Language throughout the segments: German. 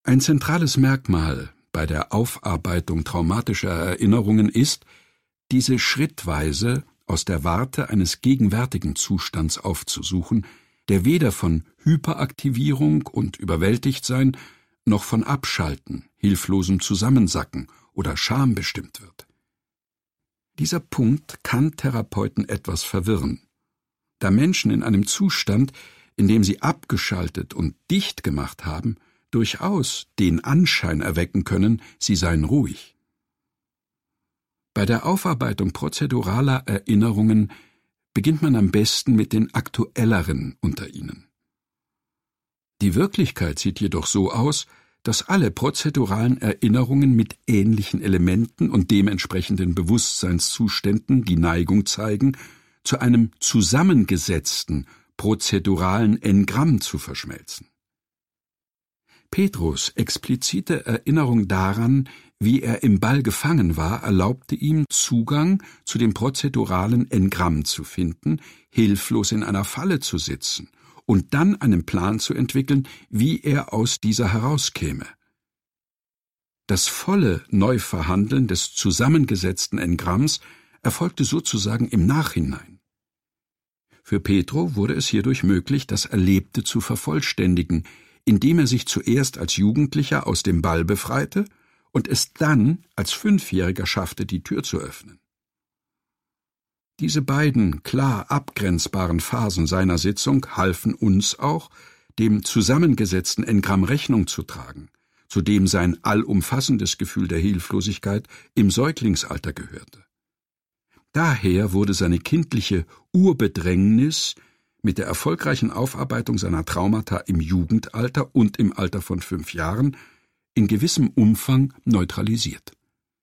Ein zentrales Merkmal bei der Aufarbeitung traumatischer Erinnerungen ist, diese schrittweise aus der Warte eines gegenwärtigen Zustands aufzusuchen, der weder von Hyperaktivierung und Überwältigtsein noch von Abschalten, hilflosem Zusammensacken oder Scham bestimmt wird. Dieser Punkt kann Therapeuten etwas verwirren, da Menschen in einem Zustand, in dem sie abgeschaltet und dicht gemacht haben, durchaus den Anschein erwecken können, sie seien ruhig. Bei der Aufarbeitung prozeduraler Erinnerungen beginnt man am besten mit den aktuelleren unter ihnen. Die Wirklichkeit sieht jedoch so aus, dass alle prozeduralen Erinnerungen mit ähnlichen Elementen und dementsprechenden Bewusstseinszuständen die Neigung zeigen, zu einem zusammengesetzten prozeduralen Engramm zu verschmelzen. Petrus' explizite Erinnerung daran, wie er im Ball gefangen war, erlaubte ihm, Zugang zu dem prozeduralen Engramm zu finden, hilflos in einer Falle zu sitzen und dann einen Plan zu entwickeln, wie er aus dieser herauskäme. Das volle Neuverhandeln des zusammengesetzten Engramms erfolgte sozusagen im Nachhinein. Für Petro wurde es hierdurch möglich, das Erlebte zu vervollständigen, indem er sich zuerst als Jugendlicher aus dem Ball befreite und es dann als 5-Jähriger schaffte, die Tür zu öffnen. Diese beiden klar abgrenzbaren Phasen seiner Sitzung halfen uns auch, dem zusammengesetzten Engramm Rechnung zu tragen, zu dem sein allumfassendes Gefühl der Hilflosigkeit im Säuglingsalter gehörte. Daher wurde seine kindliche Urbedrängnis mit der erfolgreichen Aufarbeitung seiner Traumata im Jugendalter und im Alter von 5 Jahren in gewissem Umfang neutralisiert.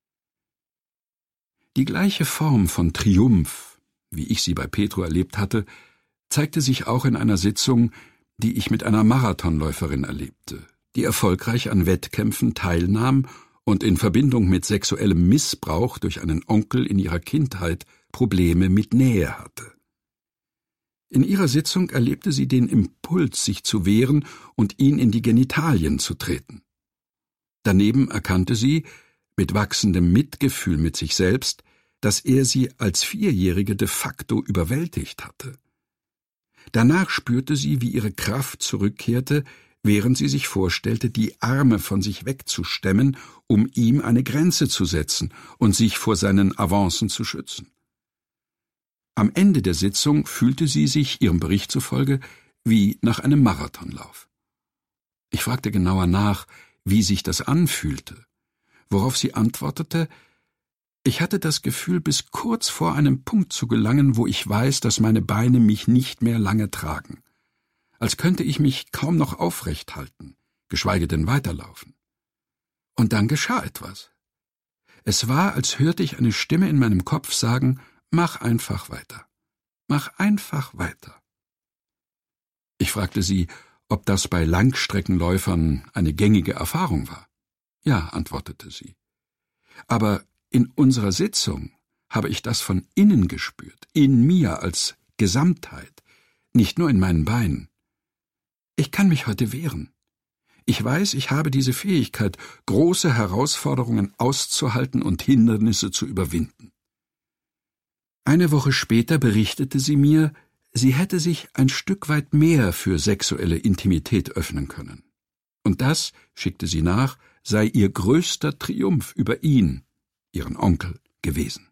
Die gleiche Form von Triumph, wie ich sie bei Petro erlebt hatte, zeigte sich auch in einer Sitzung, die ich mit einer Marathonläuferin erlebte, die erfolgreich an Wettkämpfen teilnahm und in Verbindung mit sexuellem Missbrauch durch einen Onkel in ihrer Kindheit Probleme mit Nähe hatte. In ihrer Sitzung erlebte sie den Impuls, sich zu wehren und ihn in die Genitalien zu treten. Daneben erkannte sie, mit wachsendem Mitgefühl mit sich selbst, dass er sie als 4-Jährige de facto überwältigt hatte. Danach spürte sie, wie ihre Kraft zurückkehrte, während sie sich vorstellte, die Arme von sich wegzustemmen, um ihm eine Grenze zu setzen und sich vor seinen Avancen zu schützen. Am Ende der Sitzung fühlte sie sich, ihrem Bericht zufolge, wie nach einem Marathonlauf. Ich fragte genauer nach, wie sich das anfühlte, worauf sie antwortete: Ich hatte das Gefühl, bis kurz vor einem Punkt zu gelangen, wo ich weiß, dass meine Beine mich nicht mehr lange tragen, als könnte ich mich kaum noch aufrecht halten, geschweige denn weiterlaufen. Und dann geschah etwas. Es war, als hörte ich eine Stimme in meinem Kopf sagen: Mach einfach weiter. Mach einfach weiter. Ich fragte sie, ob das bei Langstreckenläufern eine gängige Erfahrung war. Ja, antwortete sie. Aber in unserer Sitzung habe ich das von innen gespürt, in mir als Gesamtheit, nicht nur in meinen Beinen. Ich kann mich heute wehren. Ich weiß, ich habe diese Fähigkeit, große Herausforderungen auszuhalten und Hindernisse zu überwinden. Eine Woche später berichtete sie mir, sie hätte sich ein Stück weit mehr für sexuelle Intimität öffnen können. Und das, schickte sie nach, sei ihr größter Triumph über ihn, ihren Onkel, gewesen.